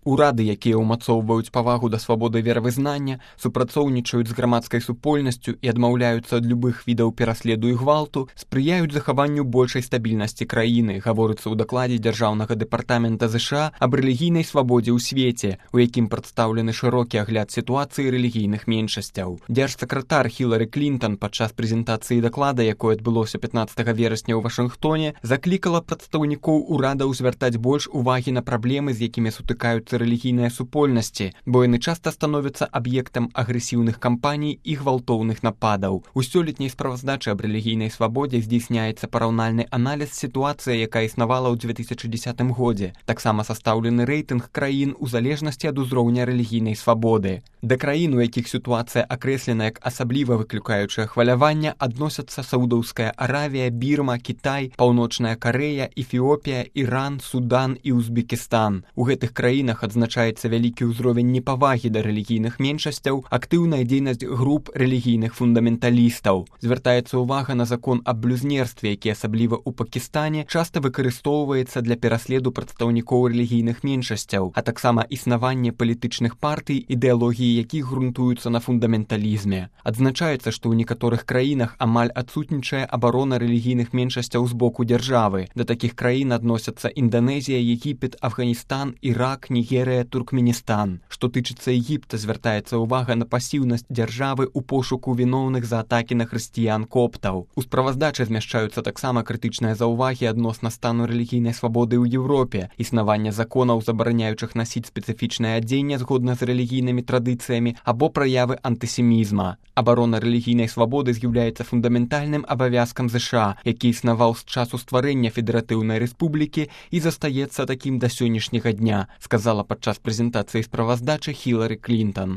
Урады, якія ўмацоўваюць павагу да свабоды веравызнання, супрацоўнічаюць з грамадскай супольнасцю і адмаўляюцца ад любых відаў пераследу і гвалту, спрыяюць захаванню большай стабільнасці краіны, гаворыцца ў дакладзе Дзяржаўнага дэпартамента ЗША аб рэлігійнай свабодзе ў свеце, у якім прадстаўлены шырокі агляд сітуацыі рэлігійных меншасцяў. Дзяржсакратар Хілары Клінтан падчас прэзентацыі даклада, якое адбылося 15 верасня ў Вашынгтоне, заклікала прадстаўнікоў урадаў звяртаць больш увагі на праблемы, з якімі сутыкаюцца рэлігійныя супольнасці, бо яны часта становяцца аб'ектам агрэсіўных кампаній і гвалтоўных нападаў. У сёлетняй справаздачы аб рэлігійнай свабодзе здзейсняецца параўнальны аналіз сітуацыі, якая існавала ў 2010 годзе. Таксама састаўлены рэйтынг краін у залежнасці ад узроўня рэлігійнай свабоды. Да краін, у якіх сітуацыя акрэслена як асабліва выклікаючае хваляванне, адносяцца Саудаўская Аравія, Бірма, Кітай, Паўночная Карэя, Эфіопія, Іран, Судан і Узбекістан. У гэтых краінах адзначаецца вялікі ўзровень непавагі да рэлігійных меншасцяў, актыўная дзейнасць груп рэлігійных фундаменталістаў. Звяртаецца ўвага на закон аб блюзнерстве, які асабліва ў Пакістане часта выкарыстоўваецца для пераследу прадстаўнікоў рэлігійных меншасцяў, а таксама існаванне палітычных партый, ідэалогіі якіх грунтуюцца на фундаменталізме. Адзначаецца, што ў некаторых краінах амаль адсутнічае абарона рэлігійных меншасцяў з боку дзяржавы. Да такіх краін адносяцца Інданезія, Егіпет, Афганістан, Ірак, Нігерыя, Туркменістан. Што тычыцца Егіпта, звяртаецца ўвага на пасіўнасць дзяржавы ў пошуку віноўных за атакі на хрысціян-коптаў. У справаздачы змяшчаюцца таксама крытычныя заўвагі адносна стану рэлігійнай свабоды ў Еўропе, існаванне законаў, забараняючых насіць спецыфічнае адзенне згодна з рэлігійнымі традыцыямі або праявы антысемізма. Абарона рэлігійнай свабоды з'яўляецца фундаментальным абавязкам ЗША, які існаваў з часу стварэння федэратыўнай рэспублікі і застаецца такім да сённяшняга дня, сказала падчас прэзентацыі справаздачы Хілары Клінтан.